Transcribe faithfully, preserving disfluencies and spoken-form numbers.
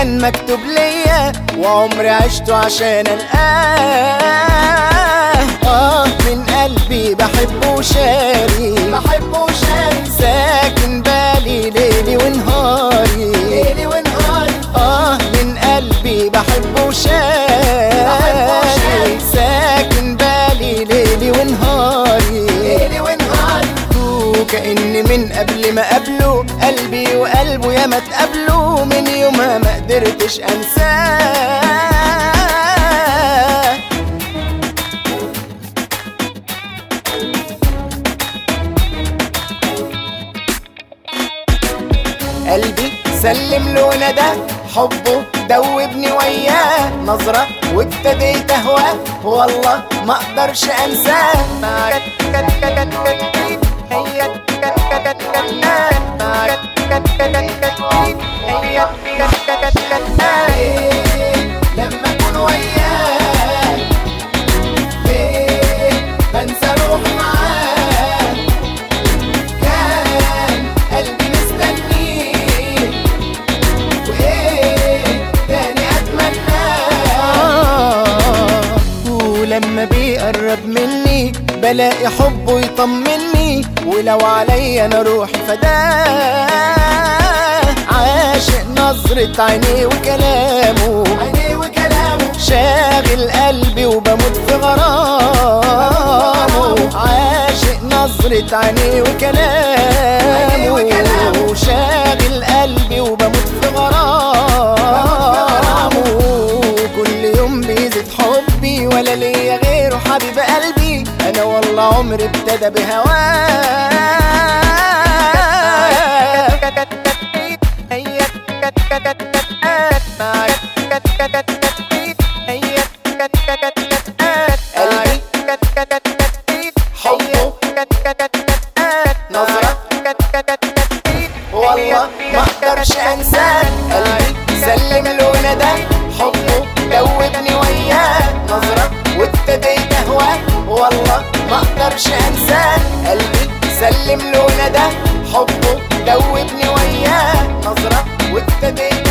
كان مكتوب ليا وعمري عشته عشان القاه. اه من قلبي بحبه وشاري، بحبه وشاري ساكن بالي ليلي ونهاري، ليلي ونهاري. اه من قلبي بحبه وشاري ساكن بالي ليلي ونهاري، ليلي ونهاري. وكأن من قبل ما قابله قلبي وقلبه ياما اتقابلوا، من يومها ما قدرتش انساه. قلبي سلم له ندى حبه دوبني وياه، نظرة وابتديت اهواه والله ما اقدرش انساه. لما اكون وياه بنسى روحي معاه، كان قلبي مستنيه وايه تاني اتمناه. ولما بيقرب مني بلاقي حبه يطمني، ولو عليا انا روحي فداه. عاشق نظرة عينيه وكلامه، عينيه وكلامه شاغل قلبي وبموت في غرامه. عاشق نظرة عينيه وكلامه شاغل قلبي وبموت في غرامه. كل يوم بيزيد حبي ولا ليا غيره حبيب قلبي، انا والله عمري ابتدى بهواه. نظرة والله ما اقدرش انساه. قلبي سلم له ندى حبه دوبني وياه، نظرة وابتديت اهواه والله ما اقدرش انساه. قلبي سلم له ندى حبه دوبني وياه، نظرة وابتديت